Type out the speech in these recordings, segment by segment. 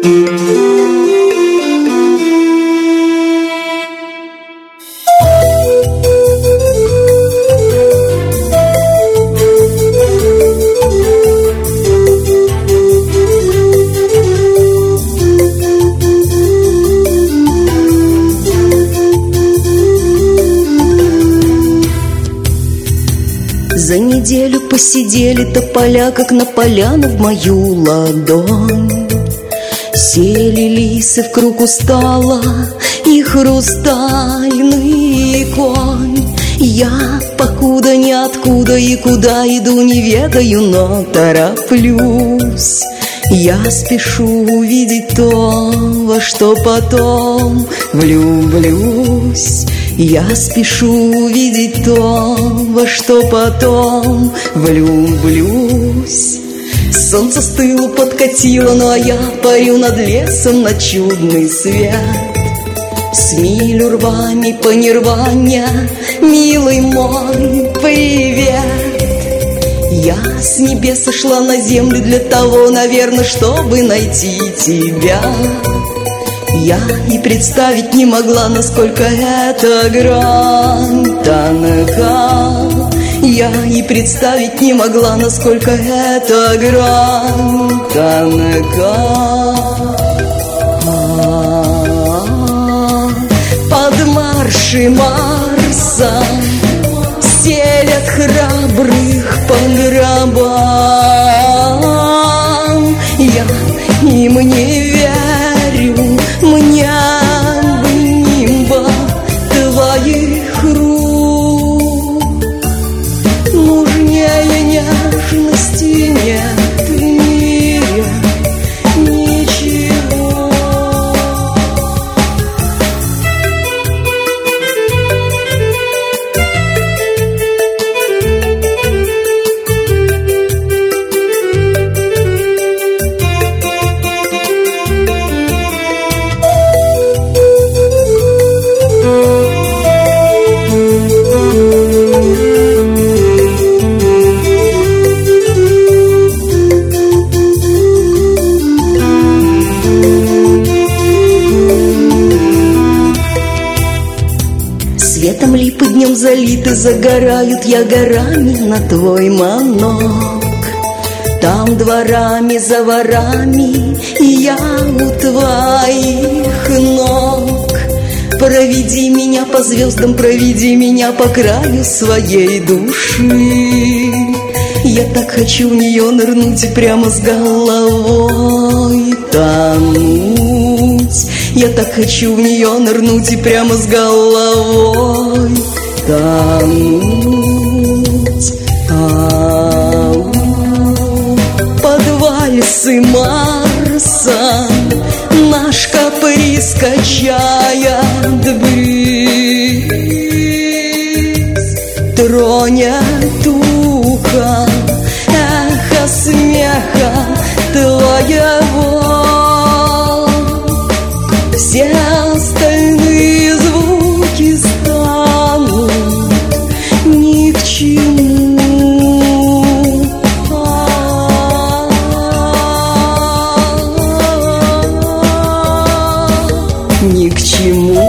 За неделю посидели тополя, как на поляну в мою ладонь. Сели лисы в круг устала, и хрустальный конь. Я покуда ниоткуда и куда иду не ведаю, но тороплюсь. Я спешу увидеть то, во что потом влюблюсь. Я спешу увидеть то, во что потом влюблюсь. Солнце стыло, подкатило, ну а я парю над лесом на чудный свет. С милю рвами по нирване, милый мой, привет. Я с небес сошла на землю для того, наверное, чтобы найти тебя. Я и представить не могла, насколько эта грань тонка. Я и представить не могла, насколько эта грань тонка. Под марши Марса селят храбрых по гробам. Я им не верю, мне бы нимба твоих рук. Нужнее нежности нет в мире ничего. Светом липы днем залиты, загорают я горами на твой манок. Там дворами за ворами, и я у твоих ног. Проведи меня по звездам, проведи меня по краю своей души. Я так хочу в нее нырнуть и прямо с головой тонуть. Я так хочу в нее нырнуть и прямо с головой тонуть. Под вальсы Марса наш каприз качает бриз. Тронет ухо эхо смеха твоего. Все остальные звуки станут ни к чему. Ни к чему.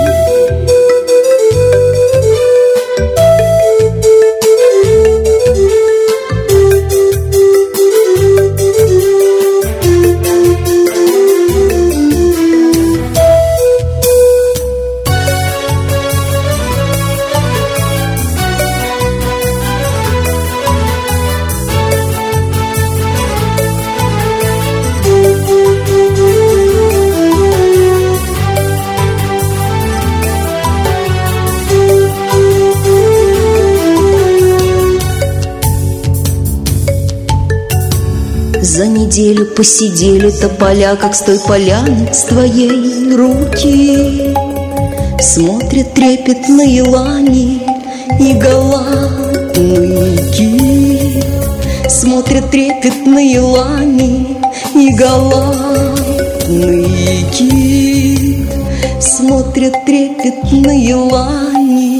За неделю посидели тополя, как с той поляны, с твоей руки. Смотрят трепетные лани и голодный кит. Смотрят трепетные лани и голодный кит. Смотрят трепетные лани.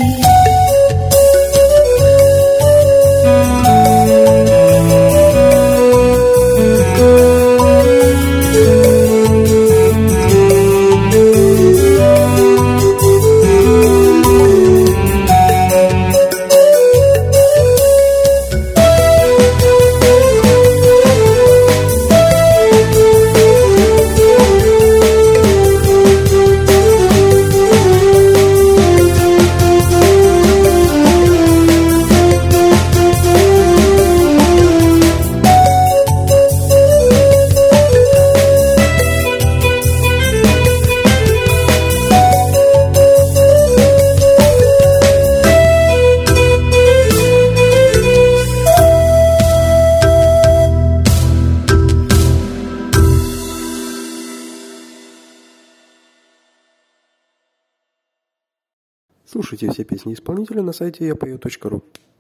Слушайте все песни исполнителя на сайте yapою.ru.